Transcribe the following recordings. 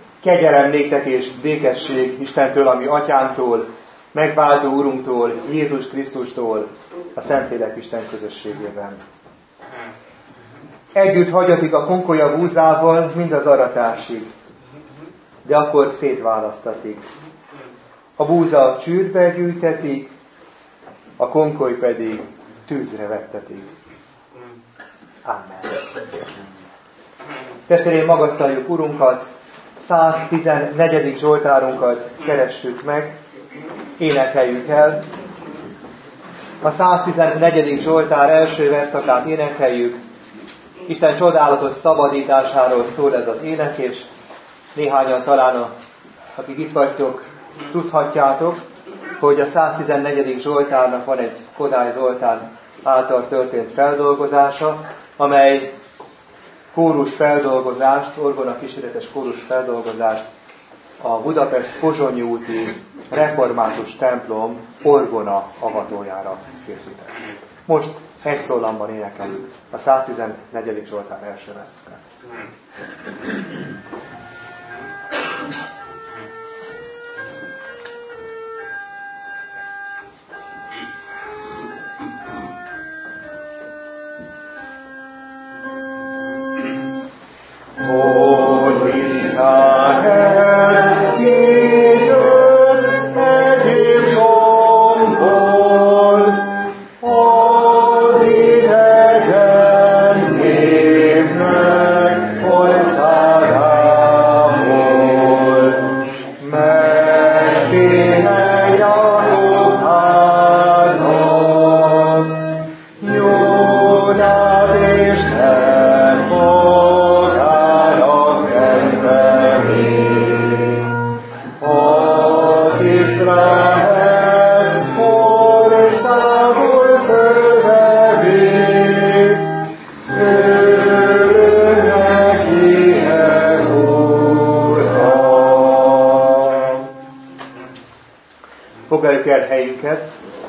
Kegyelem néktek és békesség Istentől, ami Atyánktól, megváltó Urunktól, Jézus Krisztustól, a Szentlélek Isten közösségében. Együtt hagyatik a konkolya búzával mind az aratásig, de akkor szétválasztatik. A búza csűrbe gyűjtetik, a konkoly pedig tűzre vettetik. Amen. Testvéreim, magasztaljuk Urunkat, 114. Zsoltárunkat keressük meg, énekeljük el. A 114. Zsoltár első verszakát énekeljük. Isten csodálatos szabadításáról szól ez az ének, és néhányan talán, akik itt vagytok, tudhatjátok, hogy a 114. Zsoltárnak van egy Kodály Zoltán által történt feldolgozása, amely kórus feldolgozást, orgona kíséretes kórus feldolgozást a Budapest-Pozsonyi úti református templom orgona avatójára készített. Most egy szólamban énekeljük a 114. Zsoltár első verszakát. Foglaljuk el helyünket.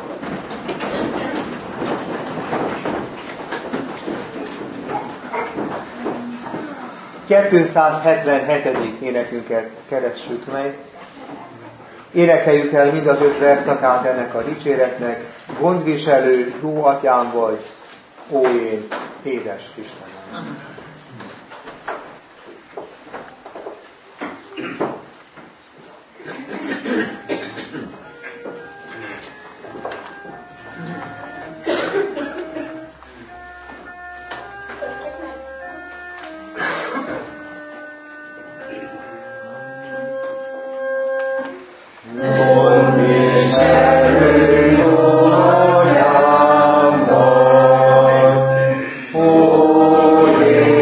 ...277. énekünket keressük meg. Énekeljük el mind az 5 verszakát ennek a dicséretnek. Gondviselő, jó atyám vagy, ó én, édes Istenem. Oh,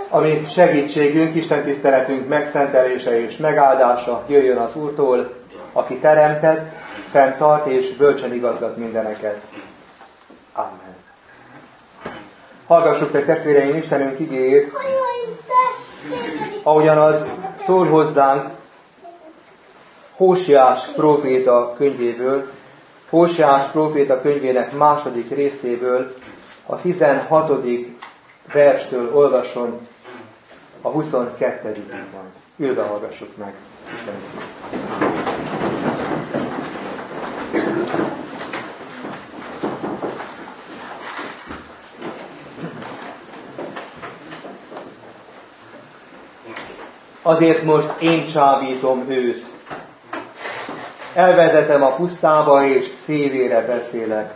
ami segítségünk, Isten tiszteletünk megszentelése és megáldása jöjjön az Úrtól, aki teremtett, fenntart és bölcsen igazgat mindeneket. Amen. Hallgassuk meg, testvéreim, Istenünk igéjét, ahogyan az szól hozzánk Hóseás próféta könyvéből, Hóseás próféta könyvének második részéből, a 16. verstől olvasom a 22. majd. Ülve hallgassuk meg. Istenünk. Azért most én csábítom őt. Elvezetem a pusztába, és szívére beszélek.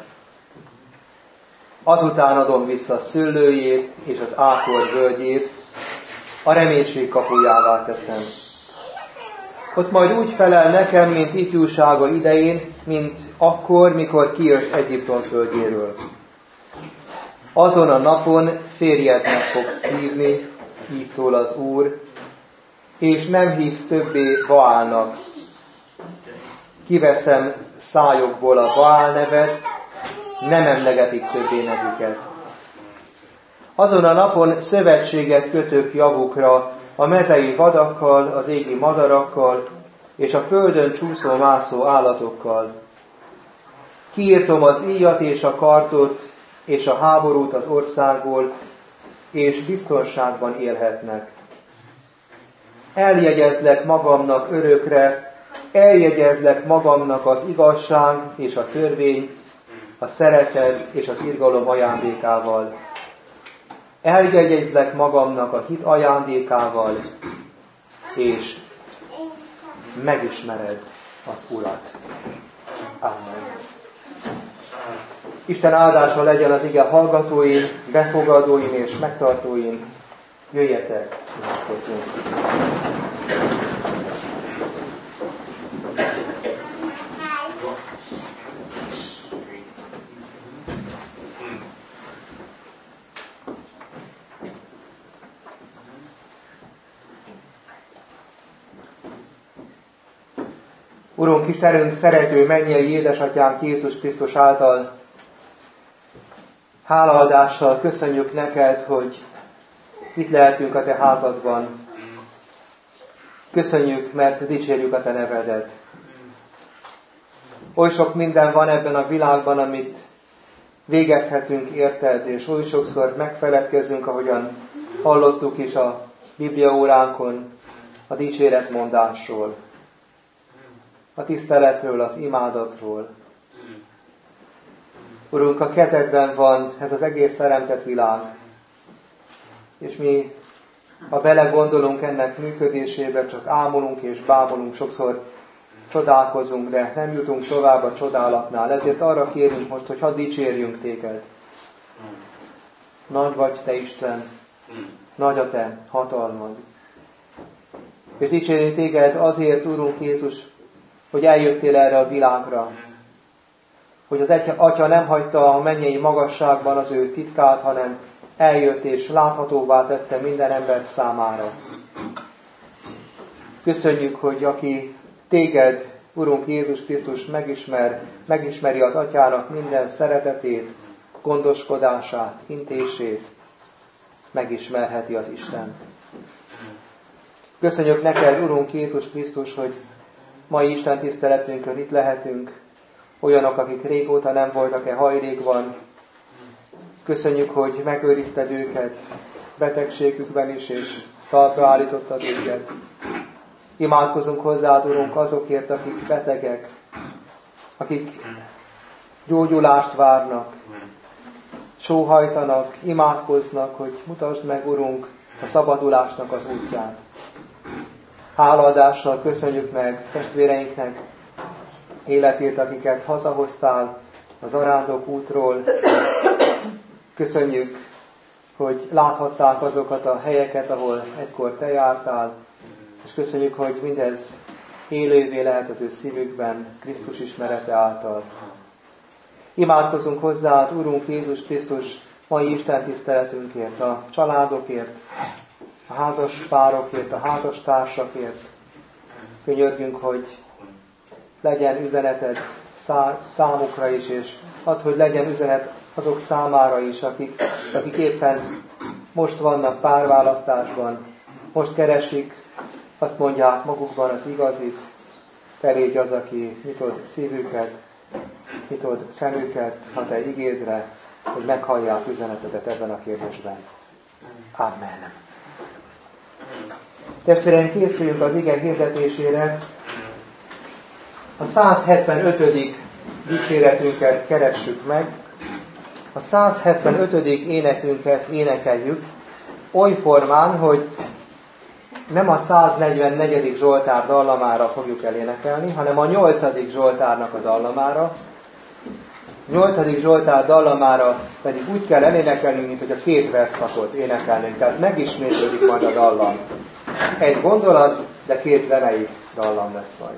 Azután adom vissza szőlőjét és az ákor völgyét, a reménység kapujává teszem. Ott majd úgy felel nekem, mint ifjúsága idején, mint akkor, mikor kijött Egyiptom földjéről. Azon a napon férjednek fogsz hívni, így szól az Úr, és nem hívsz többé Baálnak. Kiveszem szájokból a Baál nevet, nem emlegetik többé nevüket. Azon a napon szövetséget kötök javukra a mezei vadakkal, az égi madarakkal és a földön csúszó-mászó állatokkal. Kiírtom az íjat és a kartot és a háborút az országból, és biztonságban élhetnek. Eljegyezlek magamnak örökre, eljegyezlek magamnak az igazság és a törvény, a szeretet és az irgalom ajándékával. Eljegyezlek magamnak a hit ajándékával, és megismered az Urat. Amen. Isten áldása legyen az ige hallgatóin, befogadóin és megtartóin. Jöjjetek, imádkozzunk. Urunk, Istenünk, szerető mennyei édesatyánk Jézus Krisztus által hálaadással köszönjük neked, hogy itt lehetünk a te házadban. Köszönjük, mert dicsérjük a te nevedet. Oly sok minden van ebben a világban, amit végezhetünk érted, és oly sokszor megfeledkezünk, ahogyan hallottuk is a Bibliaóránkon, a dicséretmondásról, a tiszteletről, az imádatról. Urunk, a kezedben van ez az egész teremtett világ, és mi, ha belegondolunk ennek működésébe, csak ámulunk és bámulunk, sokszor csodálkozunk, de nem jutunk tovább a csodálatnál. Ezért arra kérünk most, hogy hadd dicsérjünk téged. Nagy vagy te Isten, nagy a te hatalmad. És dicsérjünk téged azért, Úrunk Jézus, hogy eljöttél erre a világra. Hogy az Atya nem hagyta a mennyei magasságban az ő titkát, hanem eljött és láthatóvá tette minden ember számára. Köszönjük, hogy aki téged, Urunk Jézus Krisztus megismeri az Atyának minden szeretetét, gondoskodását, intését, megismerheti az Istent. Köszönjük neked, Urunk Jézus Krisztus, hogy mai Isten tiszteletünkön itt lehetünk, olyanok, akik régóta nem voltak-e hajlékban. Köszönjük, hogy megőrizted őket betegségükben is, és talpra állítottad őket. Imádkozunk hozzád, Urunk, azokért, akik betegek, akik gyógyulást várnak, sóhajtanak, imádkoznak, hogy mutasd meg, Urunk, a szabadulásnak az útját. Hálaadással köszönjük meg testvéreinknek életét, akiket hazahoztál az arándok útról. Köszönjük, hogy láthatták azokat a helyeket, ahol egykor te jártál, és köszönjük, hogy mindez élővé lehet az ő szívükben, Krisztus ismerete által. Imádkozunk hozzád, Urunk Jézus Krisztus, mai Isten tiszteletünkért, a családokért, a házas párokért, a házastársakért. Könyörgünk, hogy legyen üzeneted számukra is, és add, hogy legyen üzenet azok számára is, akik éppen most vannak párválasztásban, most keresik, azt mondják magukban az igazit. Te légy az, aki nyitod szívüket, nyitod szemüket a te igédre, hogy meghallják üzenetedet ebben a kérdésben. Amen. Testvéreim, készüljünk az ige hirdetésére. A 175. dicséretünket keressük meg. A 175. énekünket énekeljük oly formán, hogy nem a 144. Zsoltár dallamára fogjuk elénekelni, hanem a 8. Zsoltárnak a dallamára. 8. Zsoltár dallamára pedig úgy kell elénekelnünk, mint hogy a 2 versszakot énekelnénk. Tehát megismétlődik majd a dallam. Egy gondolat, de 2 zenei dallam lesz majd.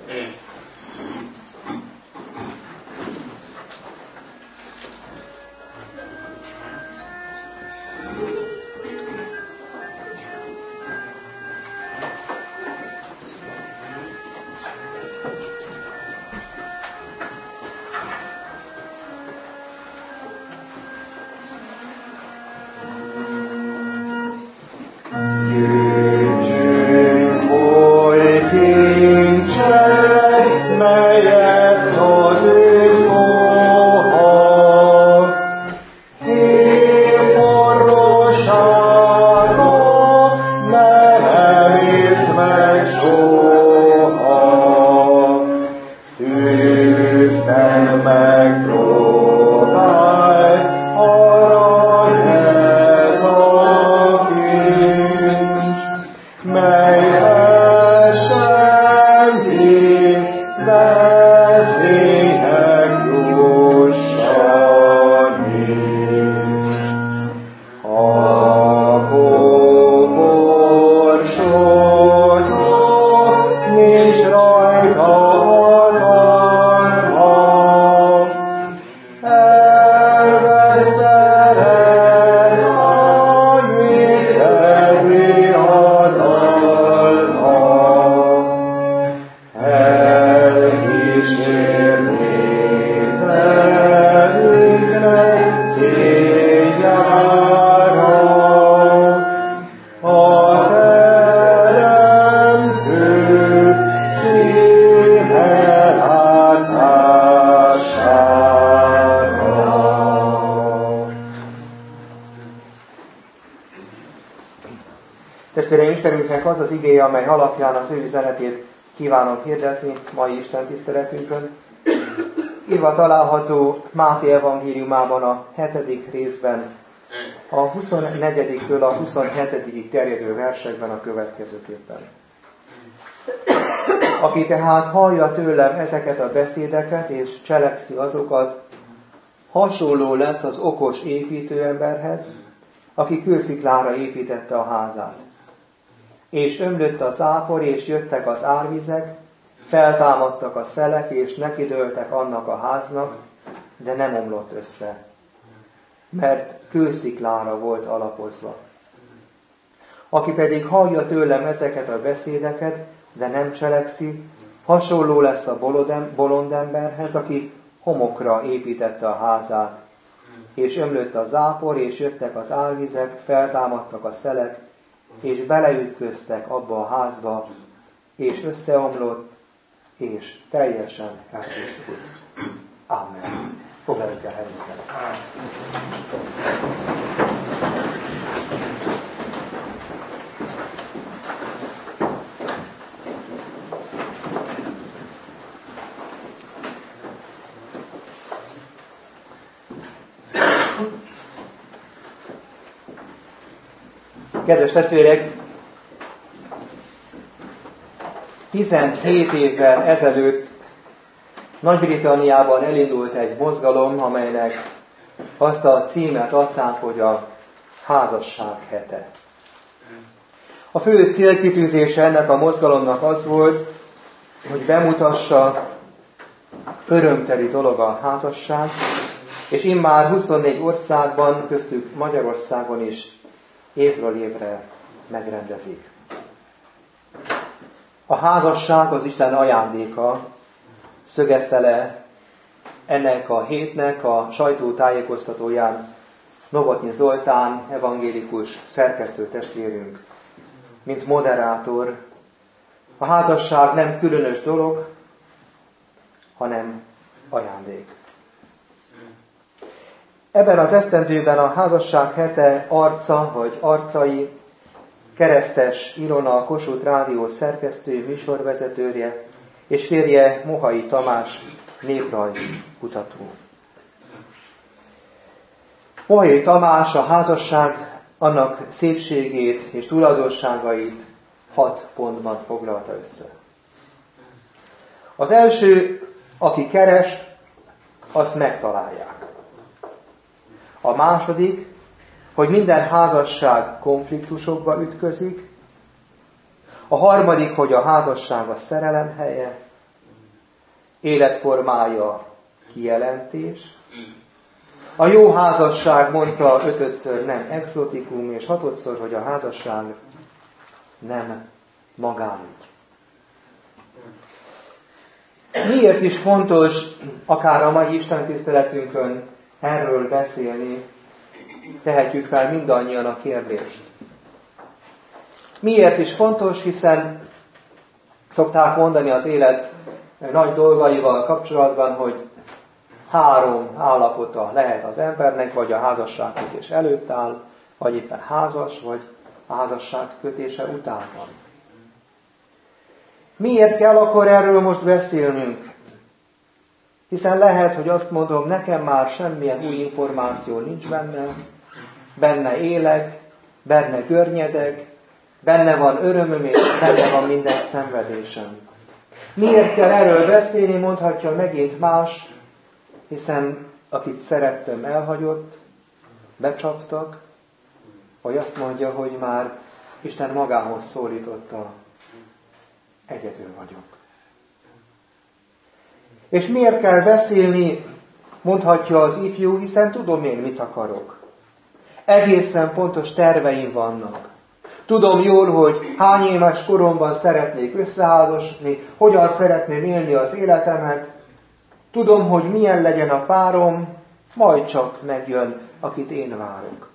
Testvéreim, Istenünknek az az igéje, amely alapján az ő üzenetét kívánom hirdetni mai Isten tiszteletünkön. Írva található Máté evangéliumában a 7. részben, a 24-től a 27-ig terjedő versekben a következőképpen. Aki tehát hallja tőlem ezeket a beszédeket, és cselekszi azokat, hasonló lesz az okos építőemberhez, aki kősziklára építette a házát. És ömlött a zápor, és jöttek az árvizek, feltámadtak a szelek, és nekidőltek annak a háznak, de nem omlott össze, mert kősziklára volt alapozva. Aki pedig hallja tőlem ezeket a beszédeket, de nem cselekszi, hasonló lesz a bolond emberhez, aki homokra építette a házát, és ömlött a zápor, és jöttek az árvizek, feltámadtak a szelek, és beleütköztek abba a házba, és összeomlott, és teljesen elpusztult. Amen. Foglaljuk el helyünket. Kedves testvérek, 17 évvel ezelőtt Nagy-Britanniában elindult egy mozgalom, amelynek azt a címet adták, hogy a házasság hete. A fő célkitűzése ennek a mozgalomnak az volt, hogy bemutassa, örömteli dolog a házasság, és immár 24 országban, köztük Magyarországon is évről évre megrendezik. A házasság az Isten ajándéka, szögezte le ennek a hétnek a sajtótájékoztatóján Novotny Zoltán, evangélikus szerkesztő testvérünk, mint moderátor. A házasság nem különös dolog, hanem ajándék. Ebben az esztendőben a házasság hete arca vagy arcai Keresztes Ilona, a Kossuth Rádió szerkesztő, műsorvezetője, és férje Mohai Tamás, néprajzkutató. Mohai Tamás a házasság annak szépségét és tulajdonságait 6 pontban foglalta össze. Az első, aki keres, azt megtalálják. A második, hogy minden házasság konfliktusokba ütközik. A harmadik, hogy a házasság a szerelem helye, életformája kijelentés. A jó házasság, mondta 5-ször, nem exotikum, és 6-szor, hogy a házasság nem magánügy. Miért is fontos akár a mai istentiszteletünkön erről beszélni, tehetjük fel mindannyian a kérdést. Miért is fontos, hiszen szokták mondani az élet nagy dolgaival kapcsolatban, hogy 3 állapota lehet az embernek, vagy a házasságkötés előtt áll, vagy éppen házas, vagy a házasság kötése után van. Miért kell akkor erről most beszélnünk? Hiszen lehet, hogy azt mondom, nekem már semmilyen új információ nincs benne élek, benne görnyedek, benne van örömöm, és benne van minden szenvedésem. Miért kell erről beszélni, mondhatja megint más, hiszen akit szerettem elhagyott, becsaptak, vagy azt mondja, hogy már Isten magához szólította, egyedül vagyok. És miért kell beszélni, mondhatja az ifjú, hiszen tudom én, mit akarok. Egészen pontos terveim vannak. Tudom jól, hogy hány éves koromban szeretnék összeházasodni, hogyan szeretném élni az életemet. Tudom, hogy milyen legyen a párom, majd csak megjön, akit én várok.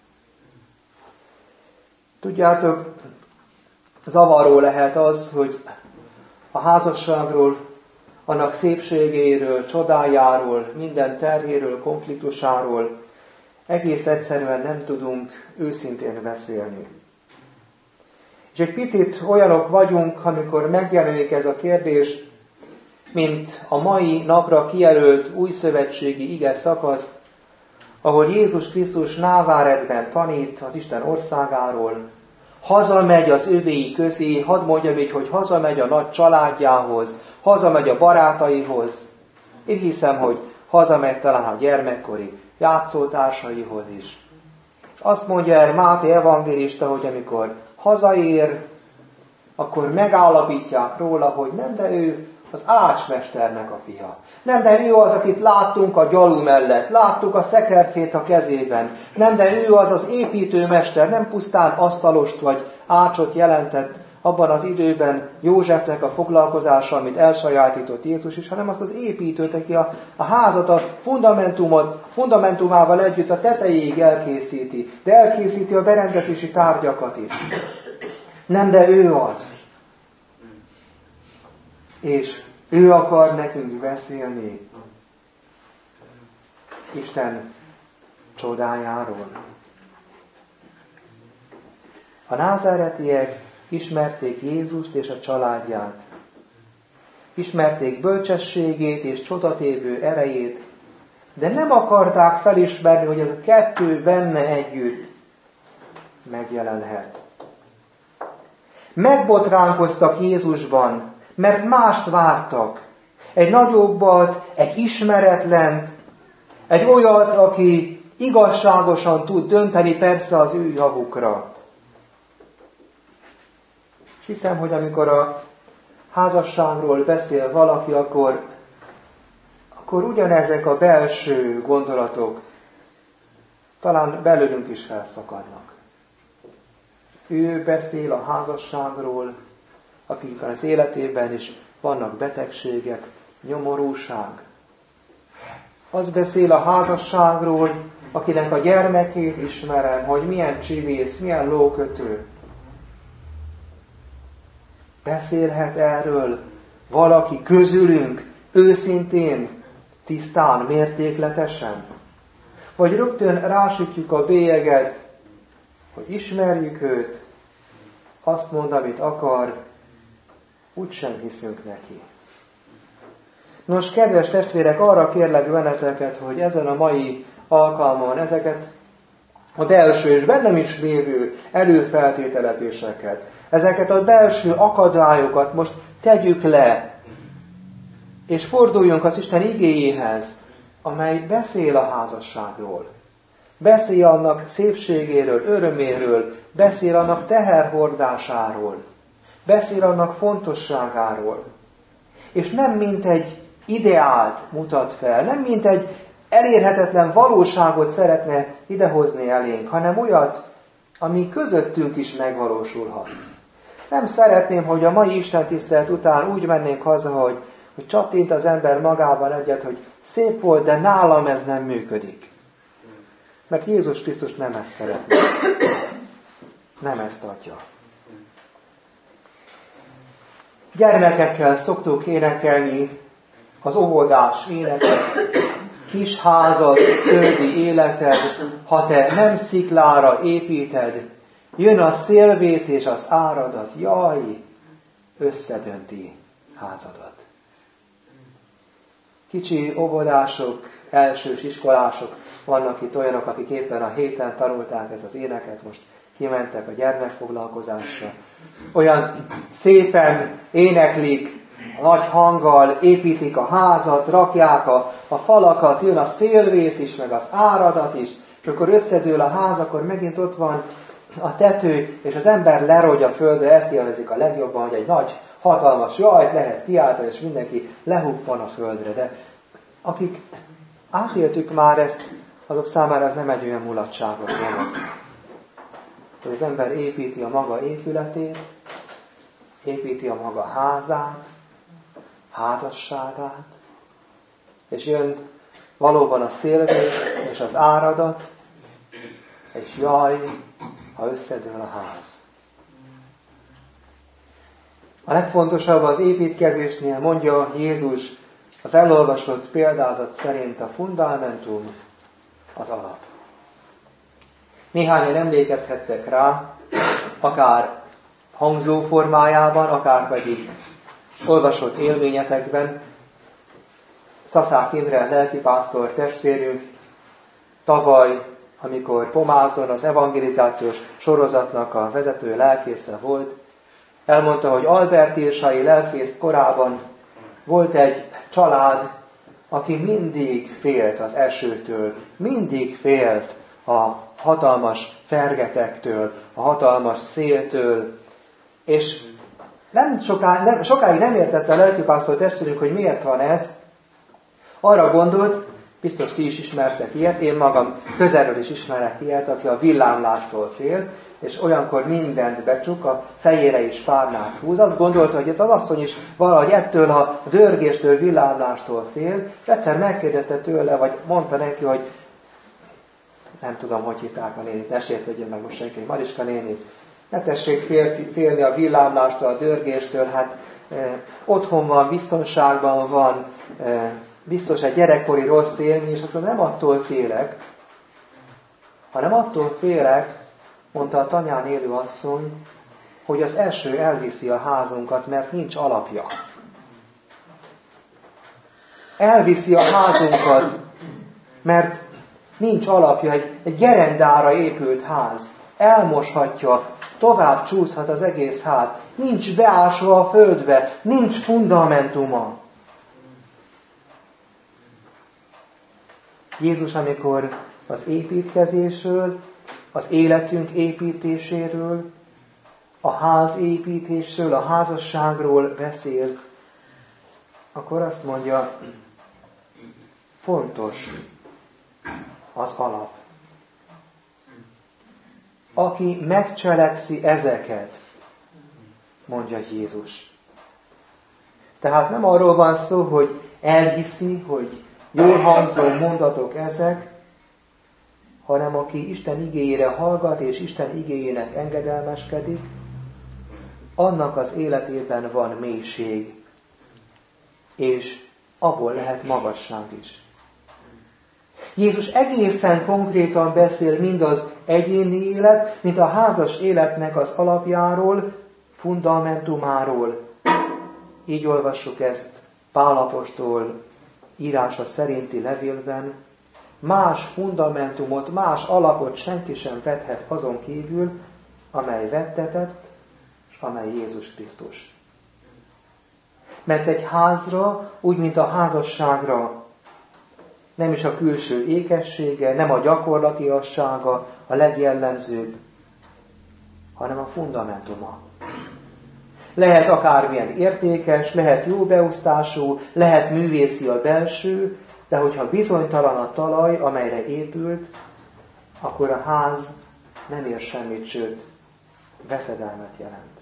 Tudjátok, zavaró lehet az, hogy a házasságról, annak szépségéről, csodájáról, minden terhéről, konfliktusáról egész egyszerűen nem tudunk őszintén beszélni. És egy picit olyanok vagyunk, amikor megjelenik ez a kérdés, mint a mai napra kijelölt újszövetségi ige szakasz, ahol Jézus Krisztus Názáretben tanít az Isten országáról, hazamegy az övéi közé, hadd mondjam így, hogy hazamegy a nagy családjához, hazamegy a barátaihoz. Én hiszem, hogy hazamegy talán a gyermekkori játszótársaihoz is. És azt mondja el Máté evangélista, hogy amikor hazaér, akkor megállapítják róla, hogy nem, de ő az ácsmesternek a fia. Nem, de ő az, akit láttunk a gyalú mellett, láttuk a szekercét a kezében. Nem, de ő az az építőmester, nem pusztán asztalost vagy ácsot jelentett abban az időben Józsefnek a foglalkozása, amit elsajátított Jézus is, hanem azt az építőt, aki a házat, a fundamentumával együtt a tetejéig elkészíti, de elkészíti a berendezési tárgyakat is. Nem, de ő az. És ő akar nekünk beszélni Isten csodájáról. A názáretiek ismerték Jézust és a családját. Ismerték bölcsességét és csodatévő erejét, de nem akarták felismerni, hogy ez a kettő benne együtt megjelenhet. Megbotránkoztak Jézusban, mert mást vártak. Egy nagyobbat, egy ismeretlent, egy olyat, aki igazságosan tud dönteni persze az ő javukra. És hiszem, hogy amikor a házasságról beszél valaki, akkor ugyanezek a belső gondolatok talán belőlünk is felszakadnak. Ő beszél a házasságról, akik az életében is vannak betegségek, nyomorúság. Az beszél a házasságról, akinek a gyermekét ismerem, hogy milyen csivész, milyen lókötő. Beszélhet erről valaki közülünk őszintén, tisztán, mértékletesen? Vagy rögtön rásütjük a bélyeget, hogy ismerjük őt, azt mond, amit akar, úgysem hiszünk neki. Nos, kedves testvérek, arra kérlek benneteket, hogy ezen a mai alkalmon ezeket a belső és bennem is lévő előfeltételezéseket, ezeket a belső akadályokat most tegyük le, és forduljunk az Isten igéjéhez, amely beszél a házasságról. Beszél annak szépségéről, öröméről, beszél annak teherhordásáról, beszél annak fontosságáról. És nem mint egy ideált mutat fel, nem mint egy elérhetetlen valóságot szeretne idehozni elénk, hanem olyat, ami közöttünk is megvalósulhat. Nem szeretném, hogy a mai istentisztelet után úgy mennénk haza, hogy csattint az ember magában egyet, hogy szép volt, de nálam ez nem működik. Mert Jézus Krisztus nem ezt szeretné. Nem ezt adja. Gyermekekkel szoktuk énekelni az óvodás éneket, kis házad, földi életed, ha te nem sziklára építed, jön a szélvész és az áradat, jaj, összedönti házadat. Kicsi óvodások, elsős iskolások, vannak itt olyanok, akik éppen a héten tanulták ezt az éneket, most kimentek a gyermekfoglalkozásra. Olyan szépen éneklik, nagy hanggal építik a házat, rakják a falakat, jön a szélvész is, meg az áradat is, és akkor összedől a ház, akkor megint ott van a tető, és az ember lerogy a földre, ezt élvezik a legjobban, hogy egy nagy, hatalmas jajt lehet kiáltani, és mindenki lehuppan a földre. De akik átéltük már ezt, azok számára ez nem egy olyan mulatságos dolog. Hogy az ember építi a maga épületét, építi a maga házát, házasságát, és jön valóban a szélvész és az áradat, és jaj, ha összedől a ház. A legfontosabb az építkezésnél, mondja Jézus, a felolvasott példázat szerint a fundamentum az alap. Néhányan emlékezhettek rá, akár hangzó formájában, akár pedig olvasott élményetekben. Szaszák Imre lelkipásztor testvérünk tavaly, amikor Pomázon az evangelizációs sorozatnak a vezető lelkésze volt, elmondta, hogy Albert Irsai lelkész korában volt egy család, aki mindig félt az esőtől, mindig félt a hatalmas fergetektől, a hatalmas széltől, és sokáig nem értette a lelkipásztor testvérünk, hogy miért van ez. Arra gondolt, biztos ti is ismertek ilyet, én magam közelről is ismerek ilyet, aki a villámlástól fél, és olyankor mindent becsuk, a fejére is párnát húz. Azt gondolta, hogy ez az asszony is valahogy ettől a dörgéstől, villámlástól fél, és egyszer megkérdezte tőle, vagy mondta neki, hogy nem tudom, hogy hívták a nénit, ne sértődjön meg most senki, Mariska néni, ne tessék félni a villámlástól, a dörgéstől, hát otthon van, biztonságban van, biztos egy gyerekkori rossz élmény, és akkor nem attól félek, hanem attól félek, mondta a tanyán élő asszony, hogy az eső elviszi a házunkat, mert nincs alapja. Elviszi a házunkat, mert nincs alapja, egy gerendára épült ház. Elmoshatja, tovább csúszhat az egész ház. Nincs beásva a földbe, nincs fundamentuma. Jézus, amikor az építkezésről, az életünk építéséről, a ház építésről, a házasságról beszél, akkor azt mondja, fontos az alap. aki megcselekszi ezeket, mondja Jézus. Tehát nem arról van szó, hogy elhiszi, hogy jól hangzó mondatok ezek, hanem aki Isten igéjére hallgat, és Isten igéjének engedelmeskedik, annak az életében van mélység, és abból lehet magasság is. Jézus egészen konkrétan beszél mind az egyéni élet, mint a házas életnek az alapjáról, fundamentumáról. Így olvassuk ezt Pál apostol írása szerinti levélben. Más fundamentumot, más alapot senki sem vethet azon kívül, amely vettetett, és amely Jézus Krisztus. Mert egy házra, úgy mint a házasságra, nem is a külső ékessége, nem a gyakorlatiassága a legjellemzőbb, hanem a fundamentuma. Lehet akármilyen értékes, lehet jó beosztású, lehet művészi a belső, de hogyha bizonytalan a talaj, amelyre épült, akkor a ház nem ér semmit, sőt, veszedelmet jelent.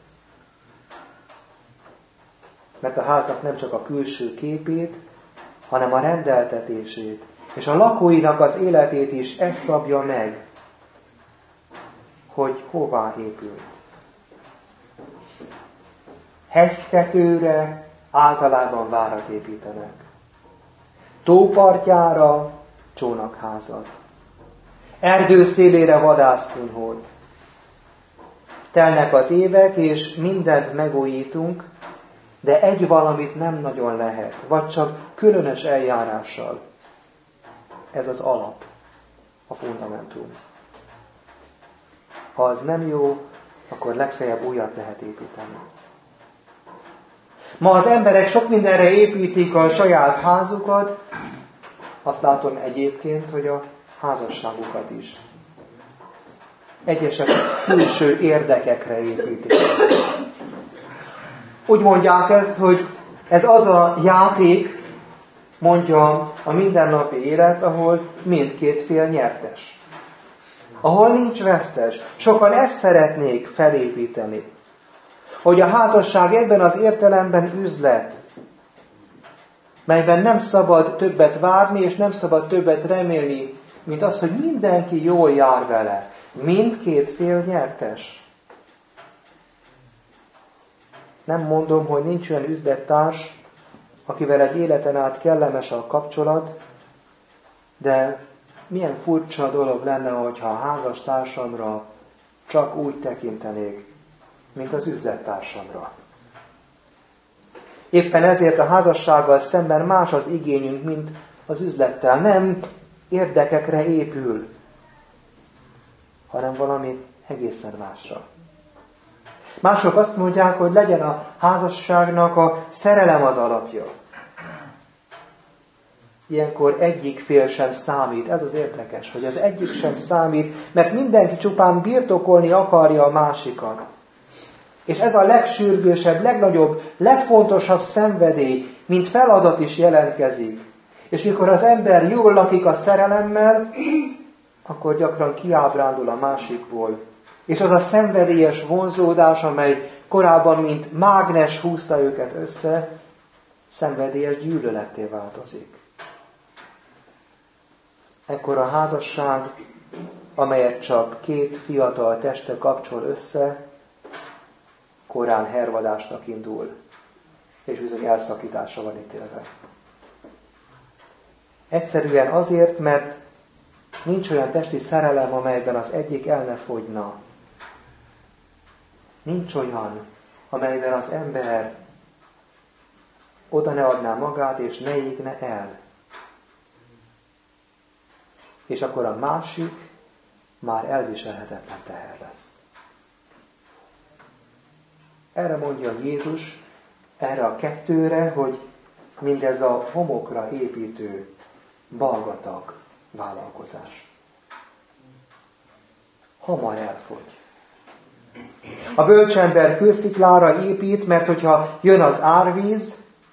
Mert a háznak nem csak a külső képét, hanem a rendeltetését, és a lakóinak az életét is ez szabja meg, hogy hová épült. Hegytetőre általában várat építenek. Tópartjára csónakházat. Erdő szélére vadászkunyhót. Telnek az évek, és mindent megújítunk, de egy valamit nem nagyon lehet, vagy csak különös eljárással. Ez az alap, a fundamentum. Ha az nem jó, akkor legfeljebb újat lehet építeni. Ma az emberek sok mindenre építik a saját házukat, azt látom egyébként, hogy a házasságukat is. Egyesek külső érdekekre építik. Úgy mondják ezt, hogy ez az a játék, mondja a mindennapi élet, ahol mindkét fél nyertes. Ahol nincs vesztes. Sokan ezt szeretnék felépíteni. Hogy a házasság ebben az értelemben üzlet, melyben nem szabad többet várni, és nem szabad többet remélni, mint az, hogy mindenki jól jár vele. Mindkét fél nyertes. Nem mondom, hogy nincs olyan üzlettárs, akivel egy életen át kellemes a kapcsolat, de milyen furcsa dolog lenne, hogyha a házastársamra csak úgy tekintenék, mint az üzlettársamra. Éppen ezért a házassággal szemben más az igényünk, mint az üzlettel. Nem érdekekre épül, hanem valami egészen másra. Mások azt mondják, hogy legyen a házasságnak a szerelem az alapja. Ilyenkor egyik fél sem számít. Ez az érdekes, hogy az egyik sem számít, mert mindenki csupán birtokolni akarja a másikat. És ez a legsürgősebb, legnagyobb, legfontosabb szenvedély, mint feladat is jelentkezik. És mikor az ember jól lakik a szerelemmel, akkor gyakran kiábrándul a másikból. És az a szenvedélyes vonzódás, amely korábban mint mágnes húzta őket össze, szenvedélyes gyűlöletté változik. Ekkor a házasság, amelyet csak két fiatal teste kapcsol össze, korán hervadásnak indul, és bizony elszakításra van ítélve. Egyszerűen azért, mert nincs olyan testi szerelem, amelyben az egyik el ne fogyna. Nincs olyan, amelyben az ember oda ne adná magát, és ne égne el. És akkor a másik már elviselhetetlen teher lesz. Erre mondja Jézus, erre a kettőre, hogy mindez a homokra építő, balgatag vállalkozás. Hamar elfogy. A bölcsember kősziklára épít, mert hogyha jön az árvíz,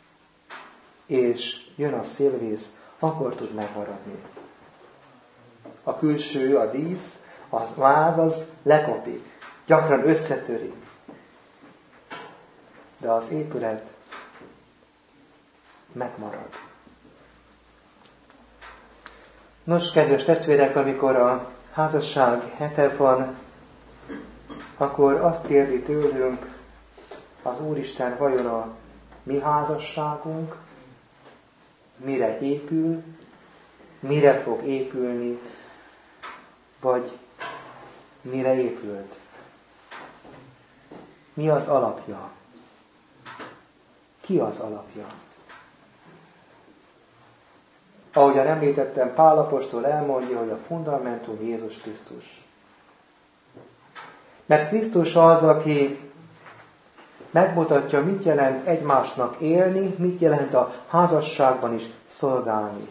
és jön a szélvíz, akkor tud megmaradni. A külső, a dísz, Az váz az lekopik, gyakran összetörik. De az épület megmarad. Nos, kedves testvérek, amikor a házasság hete van, akkor azt kérdi tőlünk az Úristen, vajon a mi házasságunk mire épül, mire fog épülni, vagy mire épült? Mi az alapja? Ki az alapja? Ahogyan említettem, Pál apostol elmondja, hogy a fundamentum Jézus Krisztus. Mert Krisztus az, aki megmutatja, mit jelent egymásnak élni, mit jelent a házasságban is szolgálni.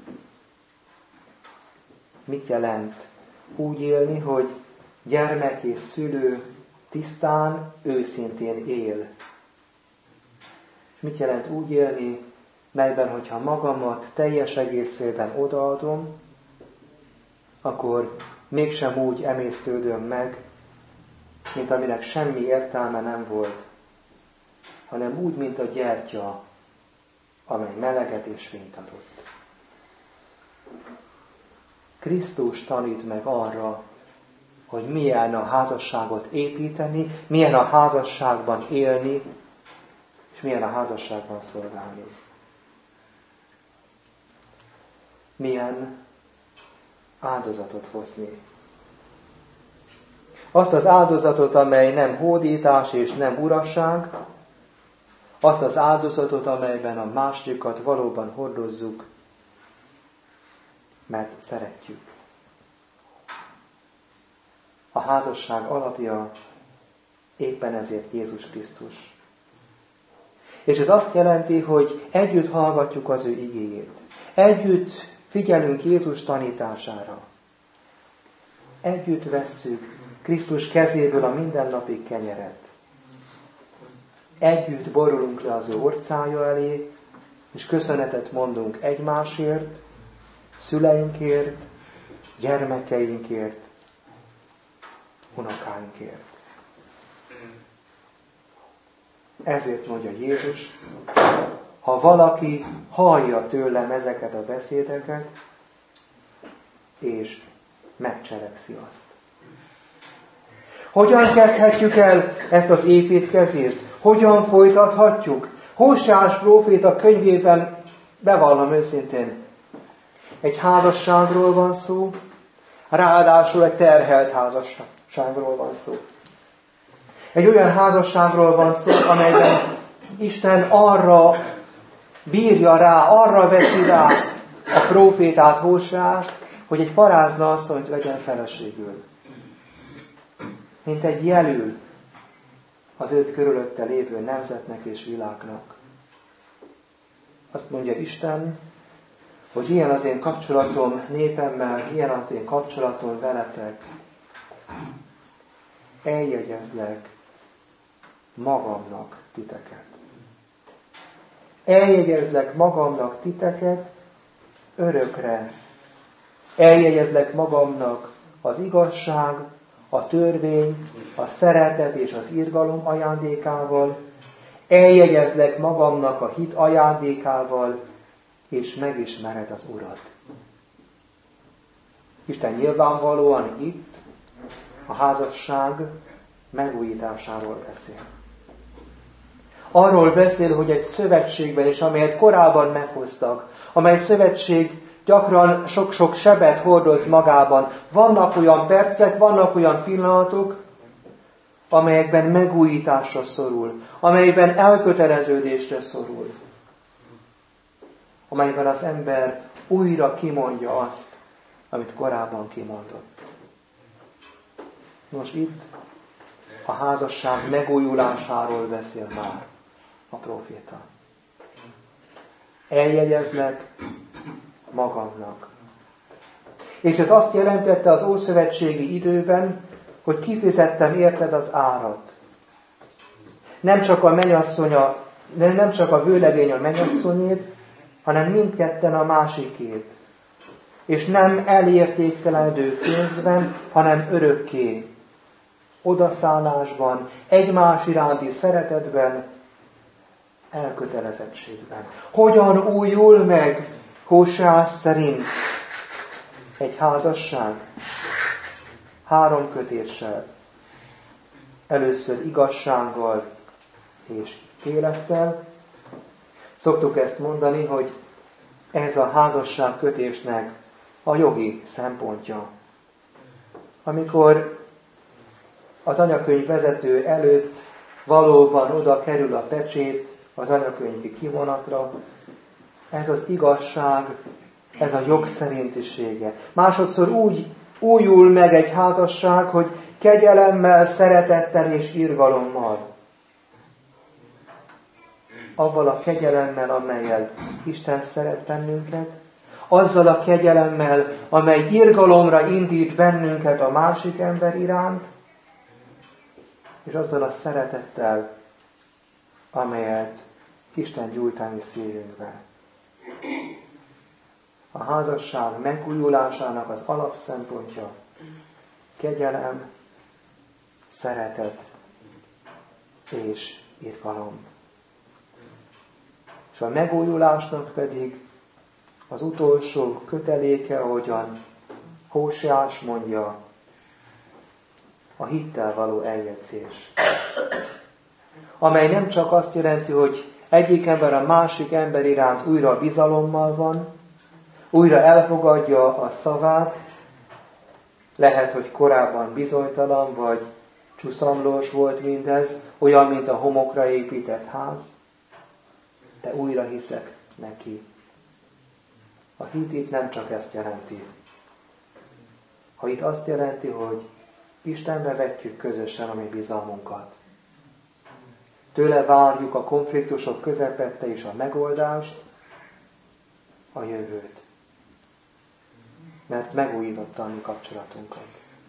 Mit jelent úgy élni, hogy gyermek és szülő tisztán, őszintén él. És mit jelent úgy élni, melyben, hogyha magamat teljes egészében odaadom, akkor mégsem úgy emésztődöm meg, mint aminek semmi értelme nem volt, hanem úgy, mint a gyertya, amely meleget és fényt adott. Krisztus tanít meg arra, hogy milyen a házasságot építeni, milyen a házasságban élni, és milyen a házasságban szolgálni. Milyen áldozatot hozni. Azt az áldozatot, amely nem hódítás és nem uraság, azt az áldozatot, amelyben a másikat valóban hordozzuk, mert szeretjük. A házasság alapja éppen ezért Jézus Krisztus. És ez azt jelenti, hogy együtt hallgatjuk az ő igéjét. Együtt figyelünk Jézus tanítására. Együtt vesszük Krisztus kezéből a mindennapi kenyeret. Együtt borulunk le az ő orcája elé, és köszönetet mondunk egymásért, szüleinkért, gyermekeinkért, unokáinkért. Ezért mondja Jézus, ha valaki hallja tőlem ezeket a beszédeket, és megcselekszi azt. Hogyan kezdhetjük el ezt az építkezést? Hogyan folytathatjuk? Hóseás próféta könyvében, bevallom őszintén, egy házasságról van szó, ráadásul egy terhelt házasságról van szó. Egy olyan házasságról van szó, amelyben Isten arra bírja rá, arra veszi rá a prófétát, Hóseást, hogy egy parázna asszonyt vegyen feleségül. Mint egy jelül az őt körülötte lévő nemzetnek és világnak. Azt mondja Isten, hogy ilyen az én kapcsolatom népemmel, ilyen az én kapcsolatom veletek. Eljegyezlek magamnak titeket. Eljegyezlek magamnak titeket örökre. Eljegyezlek magamnak az igazság, a törvény, a szeretet és az irgalom ajándékával. Eljegyezlek magamnak a hit ajándékával, és megismered az Urat. Isten nyilvánvalóan itt a házasság megújításáról beszél. Arról beszél, hogy egy szövetségben is, amelyet korábban meghoztak, amely szövetség gyakran sok-sok sebet hordoz magában. Vannak olyan percek, vannak olyan pillanatok, amelyekben megújításra szorul, amelyben elköteleződésre szorul, amelyben az ember újra kimondja azt, amit korábban kimondott. Nos, itt a házasság megújulásáról beszél már a próféta. Eljegyezlek magamnak. És ez azt jelentette az ószövetségi időben, hogy kifizettem érted az árat. Nem csak a vőlegény a mennyasszonyét, hanem mindketten a másikét. és nem elértéktelenedő pénzben, hanem örökké odaszállásban, egymás iránti szeretetben, elkötelezettségben. Hogyan újul meg Hóseás szerint egy házasság? 3 kötéssel. Először igazsággal és élettel. Szoktuk ezt mondani, hogy ez a házasság kötésnek a jogi szempontja. Amikor az anyakönyv vezető előtt valóban oda kerül a pecsét az anyakönyvi kivonatra, ez az igazság, ez a jog szerintisége. Másodszor úgy újul meg egy házasság, hogy kegyelemmel, szeretettel és irgalommal. Avval a kegyelemmel, amellyel Isten szeret bennünket, azzal a kegyelemmel, amely irgalomra indít bennünket a másik ember iránt, és azzal a szeretettel, amelyet Isten gyújt a mi szívünkbe. A házasság megújulásának az alapszempontja kegyelem, szeretet és irgalom. És a megújulásnak pedig az utolsó köteléke, ahogyan Hóseás mondja, a hittel való eljegyzés. Amely nem csak azt jelenti, hogy egyik ember a másik ember iránt újra bizalommal van, újra elfogadja a szavát, lehet, hogy korábban bizonytalan vagy csuszamlós volt mindez, olyan, mint a homokra épített ház, de újra hiszek neki. A hit itt nem csak ezt jelenti. A hit azt jelenti, hogy Istenbe vetjük közösen a mi bizalmunkat. Tőle várjuk a konfliktusok közepette és a megoldást, a jövőt. Mert megújította a mi kapcsolatunkat.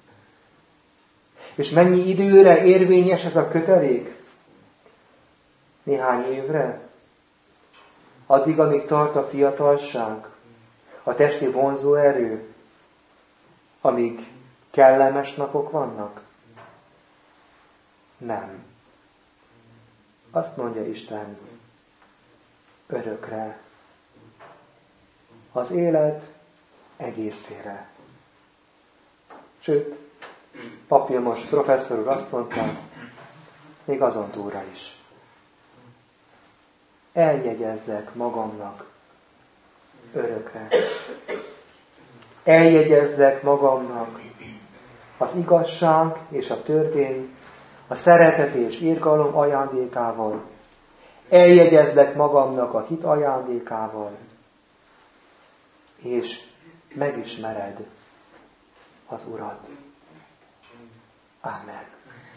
És mennyi időre érvényes ez a kötelék? Néhány évre? Addig, amíg tart a fiatalság, a testi vonzóerő, amíg kellemes napok vannak? Nem. Azt mondja Isten, örökre. Az élet egészére. Sőt, Pap Vilmos professzor úr azt mondta, még azon túlra is. Eljegyezzek magamnak örökre. Eljegyezzek magamnak az igazság és a törvény, a szeretet és irgalom ajándékával. Eljegyezlek magamnak a hit ajándékával, és megismered az Urat. Ámen.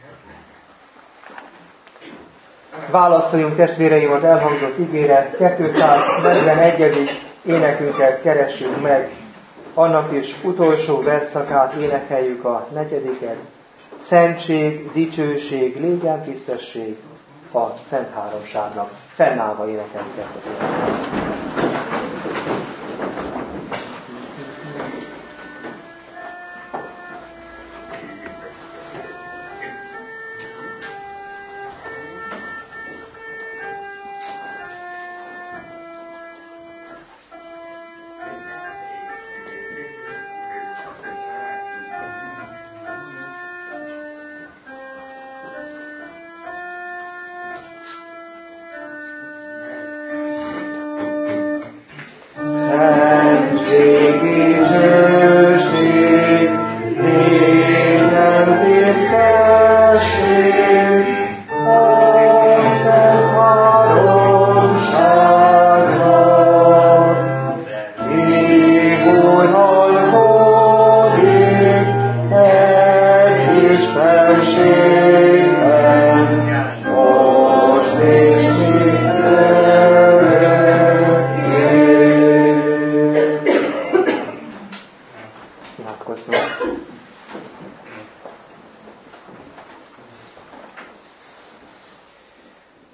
Válaszoljunk, testvéreim, az elhangzott igére. 241. énekünket keressük meg. Annak is utolsó versszakát énekeljük, a 4. Szentség, dicsőség, légyen tisztesség a Szent Háromságnak. Fennállva énekeljük ezt az éneket.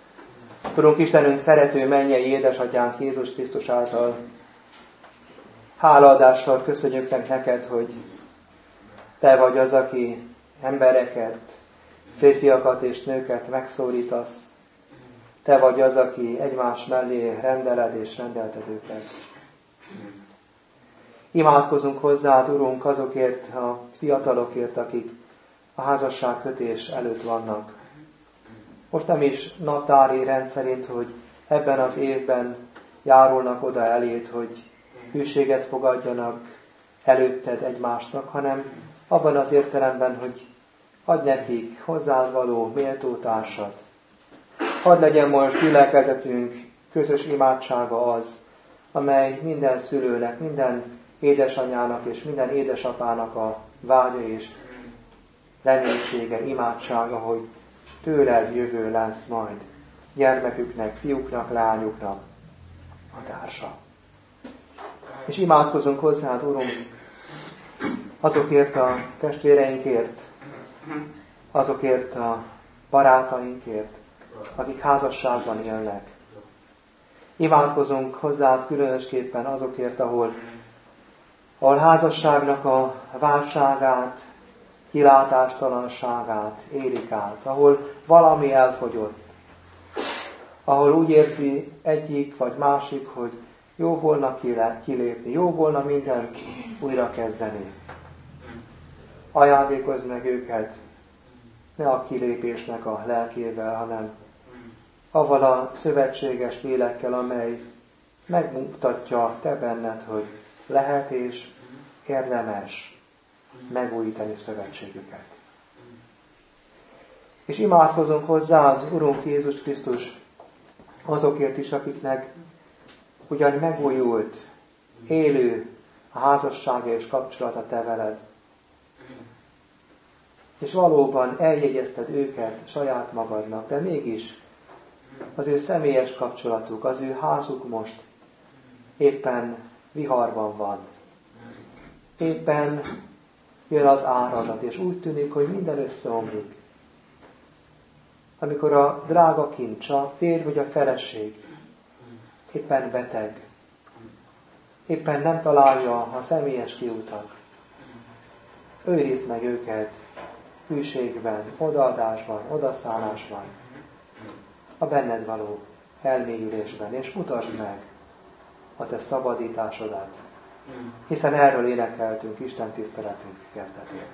Urunk Istenünk, szerető mennyei édesatyánk Jézus Krisztus által Hálaadással köszönjük meg neked, hogy te vagy az, aki embereket, férfiakat és nőket megszólítasz. Te vagy az, aki egymás mellé rendeled és rendelted őket. Imádkozunk hozzád, Urunk, azokért a fiatalokért, akik a házasságkötés előtt vannak. Most nem is naptári rendszerint, hogy ebben az évben járulnak oda eléd, hogy hűséget fogadjanak előtted egymásnak, hanem abban az értelemben, hogy adj nekik hozzád való méltó társat. Hadd legyen most gyülekezetünk közös imádsága az, amely minden szülőnek, minden édesanyának és minden édesapának a vágya és reménysége, imádsága, hogy tőled jövő lesz majd gyermeküknek, fiúknak, lányuknak a társa. És imádkozunk hozzád, Urunk, azokért a testvéreinkért, azokért a barátainkért, akik házasságban élnek. Imádkozunk hozzád különösképpen azokért, ahol házasságnak a válságát, kilátástalanságát érik át, ahol valami elfogyott, ahol úgy érzi egyik vagy másik, hogy jó volna kilépni, jó volna mindent újra kezdeni. Ajándékozz meg őket, ne a kilépésnek a lelkével, hanem avval a szövetséges lélekkel, amely megmutatja te benned, hogy lehet és érdemes megújítani szövetségüket. És imádkozunk hozzád, Urunk Jézus Krisztus, azokért is, akiknek ugyan megújult, élő a házassága és kapcsolata te veled. És valóban eljegyezted őket saját magadnak, de mégis az ő személyes kapcsolatuk, az ő házuk most éppen viharban van. Éppen jön az áradat, és úgy tűnik, hogy minden összeomlik. Amikor a drága kincs, a férj vagy a feleség éppen beteg, éppen nem találja a személyes kiutat, őrizd meg őket hűségben, odaadásban, odaszállásban, a benned való elmélyülésben, és mutasd meg a te szabadításodat, hiszen erről énekeltünk Isten tiszteletünk kezdetét.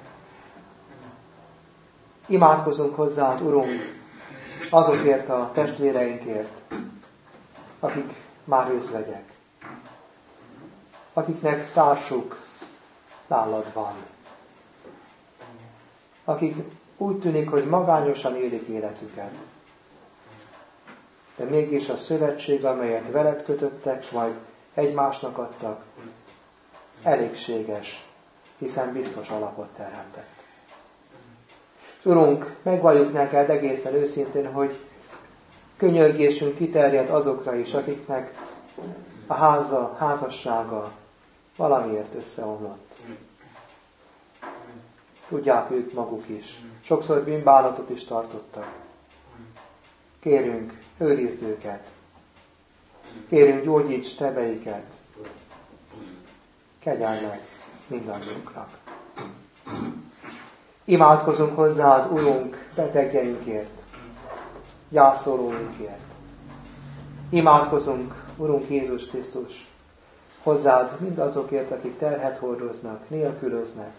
Imádkozunk hozzád, Urunk, azokért a testvéreinkért, akik már özvegyek, akiknek társuk nálad van, akik úgy tűnik, hogy magányosan élik életüket, de mégis a szövetség, amelyet veled kötöttek, majd egymásnak adtak, elégséges, hiszen biztos alapot teremtett. Urunk, megvalljuk neked egészen őszintén, hogy könyörgésünk kiterjed azokra is, akiknek a házassága valamiért összeomlott. Tudják ők maguk is. Sokszor bűnbánatot is tartottak. Kérünk, őrizd őket. Kérünk, gyógyíts sebeiket. Kegyelm lesz mindannyiunknak. Imádkozunk hozzád, Urunk, betegjeinkért, gyászolóinkért. Imádkozunk, Urunk Jézus Krisztus, hozzád mindazokért, akik terhet hordoznak, nélkülöznek.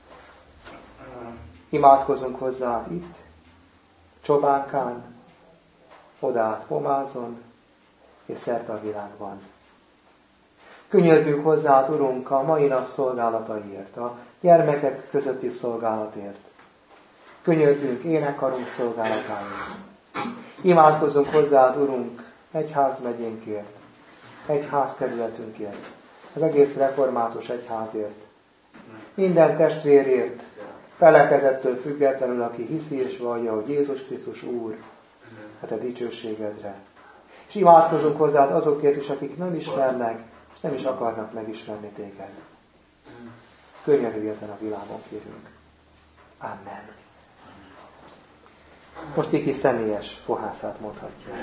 Imádkozunk hozzád itt, Csobánkán, odát Pomázon és szerte a világban. Könyörgünk hozzád, Urunk, a mai nap szolgálataiért, a gyermekek közötti szolgálatért. Könyörgünk énekkarunk szolgálatáért. Imádkozunk hozzád, Urunk, egyházmegyénkért, egyházkerületünkért, az egész református egyházért. Minden testvérért, felekezettől függetlenül, aki hiszi és vallja, hogy Jézus Krisztus Úr, a te dicsőségedre. És imádkozunk hozzád azokért is, akik nem ismernek, és nem is akarnak megismerni téged. Könyörülj ezen a világon, kérünk. Amen. Most ki személyes fohászát mondhatja.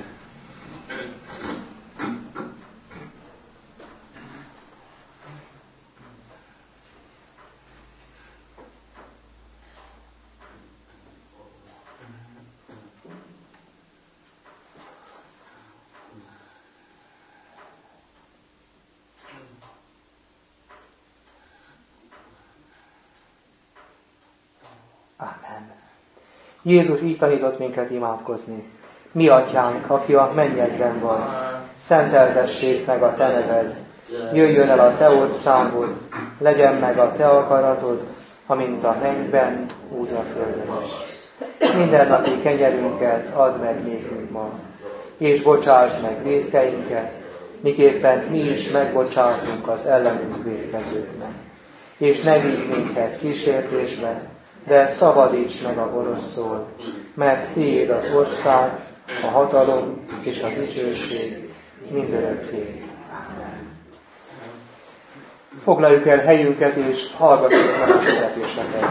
Jézus így tanított minket imádkozni. Mi atyánk, aki a mennyekben van, szenteltessék meg a te neved, jöjjön el a te országod, legyen meg a te akaratod, amint a mennyben, úgy a földön is. Mindennapi kenyerünket add meg nékünk ma, és bocsásd meg vétkeinket, miképpen mi is megbocsátunk az ellenünk vétkezőknek. És ne vigy minket kísértésbe, de szabadíts meg a gonosztól, mert tiéd az ország, a hatalom és a dicsőség mindörökké. Ámen. Foglaljuk el helyünket, és hallgassuk meg a hirdetéseket.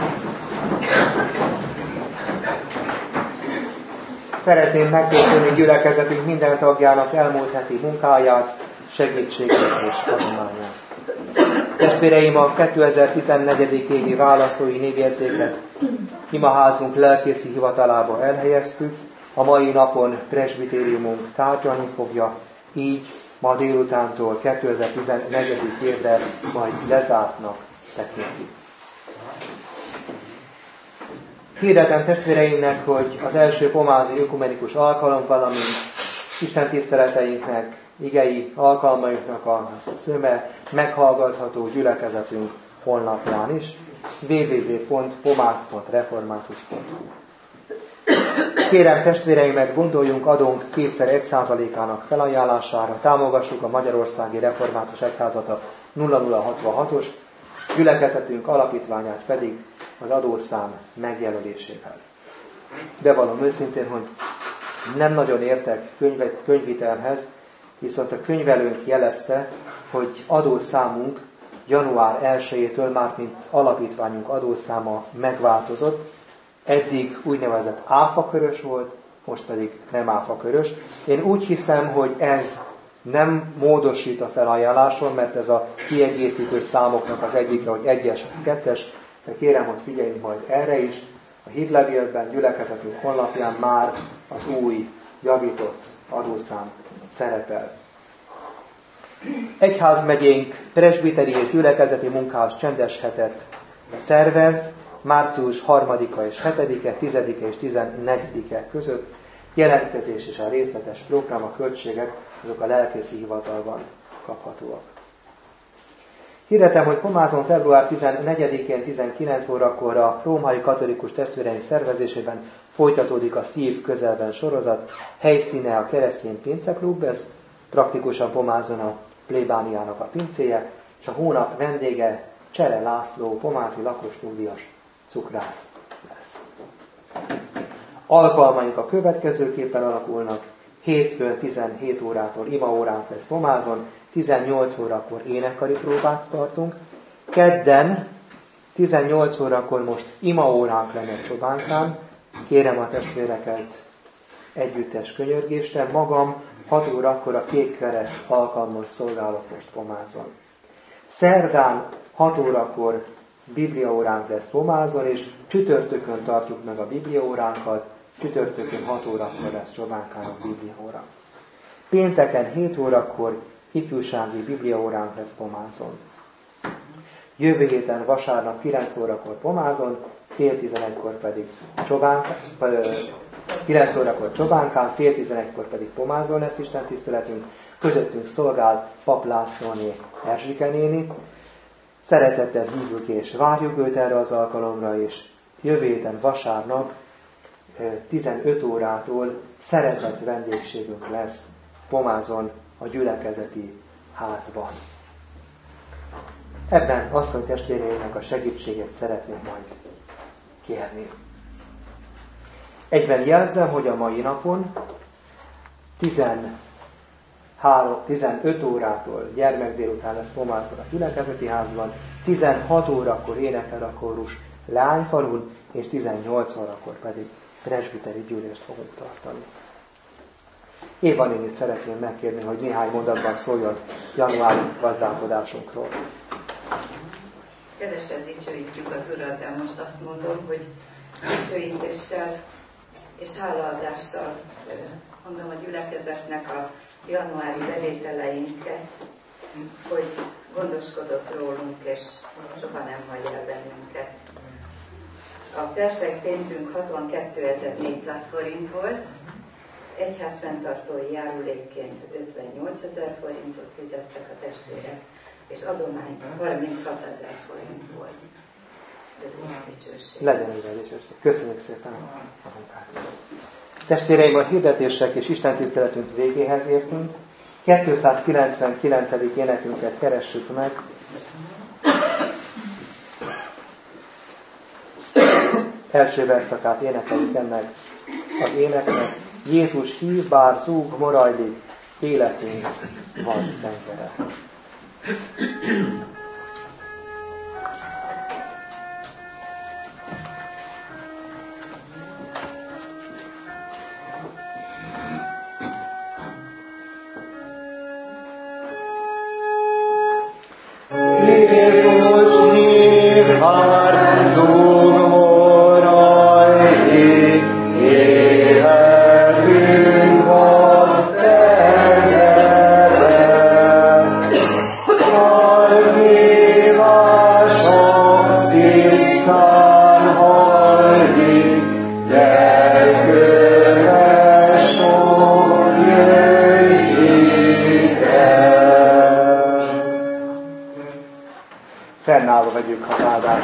Szeretném megköszönni gyülekezetünk minden tagjának elmúlt heti munkáját, segítségét és adományát. Testvéreim, a 2014. évi választói névjegyzéket imaházunk lelkészi hivatalába elhelyeztük, a mai napon presbitériumunk tárgyalni fogja, így ma délutántól 2014. évre majd lezártnak tekinti. Hirdetem testvéreimnek, hogy az első pomázi ökumenikus alkalom, valamint Isten tiszteleteinknek, igei alkalmainknak a szöme meghallgatható gyülekezetünk honlapján is, www.pomász.református.hu. Kérem testvéreimet, gondoljunk adónk 2x1%-ának felajánlására, támogassuk a Magyarországi Református Egyházat a 0066-os, gyülekezetünk alapítványát pedig az adószám megjelölésével. Bevallom őszintén, hogy nem nagyon értek könyvvitelhez, viszont a könyvelőnk jelezte, hogy adószámunk január 1-től már mint alapítványunk adószáma megváltozott. Eddig úgynevezett áfakörös volt, most pedig nem áfakörös. Én úgy hiszem, hogy ez nem módosít a felajánláson, mert ez a kiegészítő számoknak az egyike, hogy 1-es, 2-es, de kérem, hogy figyeljünk majd erre is. A hírlevélben, gyülekezetünk honlapján már az új, javított adószám szerepel. Egyházmegyénk presbiteri és gyülekezeti munkás csendes hetet szervez, március 3-a és 7-e, 10-e és 14-e között. Jelentkezés és a részletes program, a költségek, azok a lelkészi hivatalban kaphatóak. Hirdetem, hogy Pomázon február 14-én 19 órakor a római katolikus testvéreink szervezésében folytatódik a Szív közelben sorozat, helyszíne a keresztény pinceklub, ez praktikusan Pomázon a plébániának a pincéje, és a hónap vendége Csere László, pomázi lakosnyugdíjas cukrász lesz. Alkalmaink a következőképpen alakulnak. Hétfőn 17 órától imaóránk lesz Pomázon, 18 órakor énekkari próbát tartunk. Kedden 18 órakor most imaóránk lenne Csobánkán. Kérem a testvéreket együttes könyörgésre. Magam 6 órakor a Kék Kereszt alkalmon szolgálok most Pomázon. Szerdán 6 órakor bibliaóránk lesz Pomázon, és csütörtökön tartjuk meg a bibliaóránkat, csütörtökön 6 órakor lesz Csobánkán a bibliaóránk. Pénteken 7 órakor ifjúsági bibliaóránk lesz Pomázon. Jövő héten vasárnap 9 órakor Pomázon, fél 11-kor pedig Csobánkán, 9 órakor Csobánkán, fél 11-kor pedig Pomázon lesz Isten tiszteletünk. Közöttünk szolgál Pap Lászlóné Erzsike néni. Szeretettel hívjuk és várjuk őt erre az alkalomra, és jövő héten vasárnap 15 órától szeretett vendégségünk lesz Pomázon a gyülekezeti házban. Ebben asszony testvéreinek a segítségét szeretném majd kérni. Egyben jelzem, hogy a mai napon 15 órától gyermekdélután lesz Pomázon a gyülekezeti házban, 16 órakor énekel a kórus Leányfalun, és 18 órakor pedig presbiteri gyűlést fogunk tartani. Éva nénit szeretném megkérni, hogy néhány mondatban szóljon januári gazdálkodásunkról. Kedvesen dicsőítjük az Urat, de most azt mondom, hogy dicsőítéssel és hálaadással mondom a gyülekezetnek a januári bevételeinket, hogy gondoskodott rólunk, és soha nem hagy el bennünket. A persely pénzünk 62.400 forint volt, egyházfenntartói járulékként 58.000 forintot fizettek a testvérek, és adomány 36.000 forint volt. Legyen dicsőség. Köszönjük szépen a munkát. Testvéreim, a hirdetések és Isten tiszteletünk végéhez értünk. 299. énekünket keressük meg. Első verszakát énekeljük ennek az éneknek. Jézus hív, bár zúg, morajlik, életünk van tengere. Fennállva vegyük az áldást.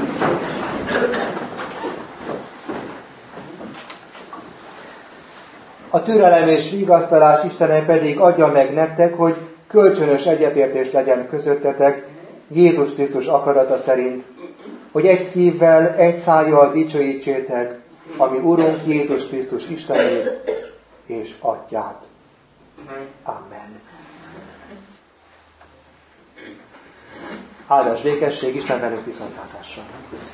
A türelem és vigasztalás Istene pedig adja meg nektek, hogy kölcsönös egyetértés legyen közöttetek Jézus Krisztus akarata szerint, hogy egy szívvel, egy szájjal dicsőítsétek a mi Urunk Jézus Krisztus Istenét és Atyát. Amen. Áldás békesség, Isten velünk viszontlátásra.